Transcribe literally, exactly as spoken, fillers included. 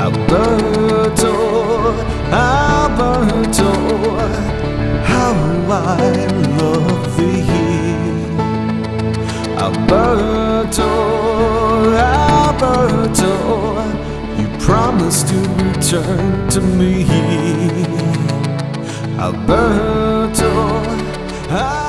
Alberto, Alberto, how I love thee. Alberto, Alberto, you promised to return to me. Alberto,